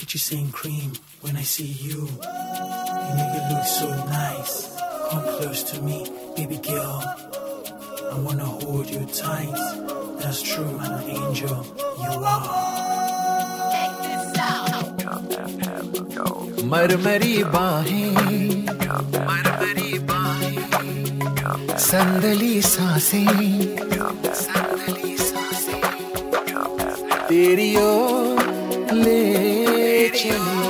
purchasing cream when I see you. You make it look so nice. Come close to me, baby girl. I wanna hold you tight. That's true, I'm an angel. You are. मरमरी बाहें, संदली सांसें, तेरी ओर ले चली।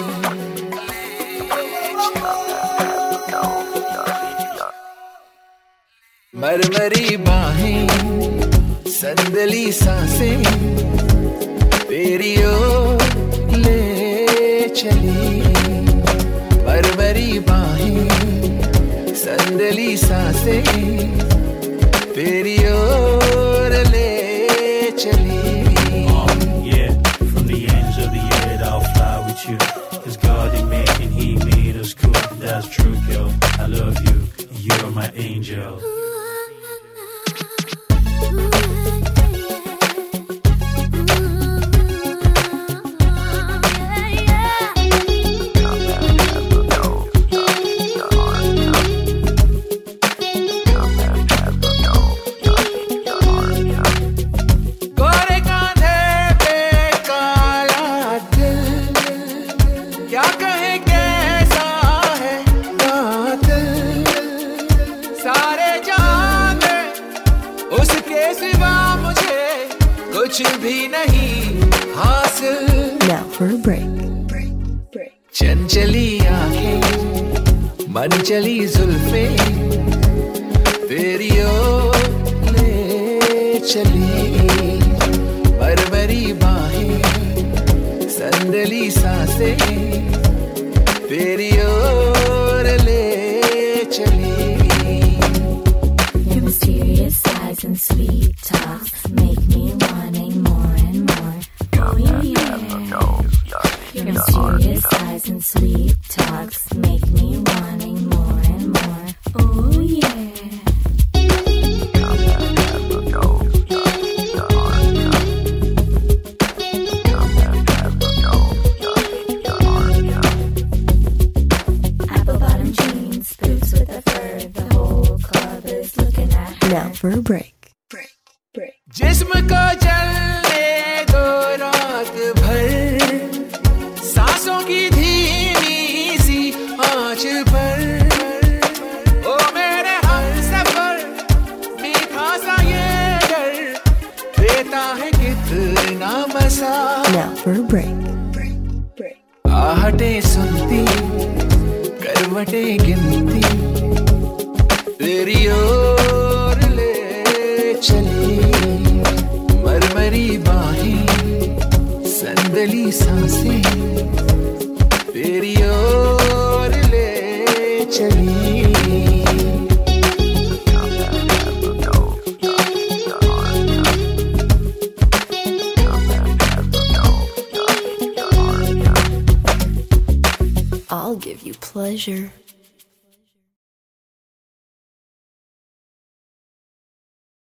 मरमरी बाहें, संदली सांसें, तेरी ओर ले चली। मरमरी बाहें, संदली सांसें, तेरी ओर ले चली। Yeah, from the ends of the earth I'll fly with you. 'Cause God He made us good. That's true, girl. I love you. You're my angel. Now for a break. चंचली आंखें, मन चली जुल्फें, तेरी ओर ले चली। मरमरी बाहें, संदली सांसें, तेरी ओर ले चली। Your mysterious eyes and sweet talks make me wanting more and more. Oh yeah. Your mysterious eyes and sweet talks make me wanting more and more. Oh yeah. Apple bottom jeans, boots with a fur. The whole club is looking at her. Now for a break. जिस्म को जलने दो रात भर, सांसों की धीमी सी आँच पर। ओ मेरे हमसफर, मीठा सा ये डर देता है कितना मज़ा। Now for a break. आहटें सुनती, करवटें गिनती, तेरी ओर ले चली। मरमरी बाहें, संदली सांसें, तेरी ओर ले चली। I'll give you pleasure.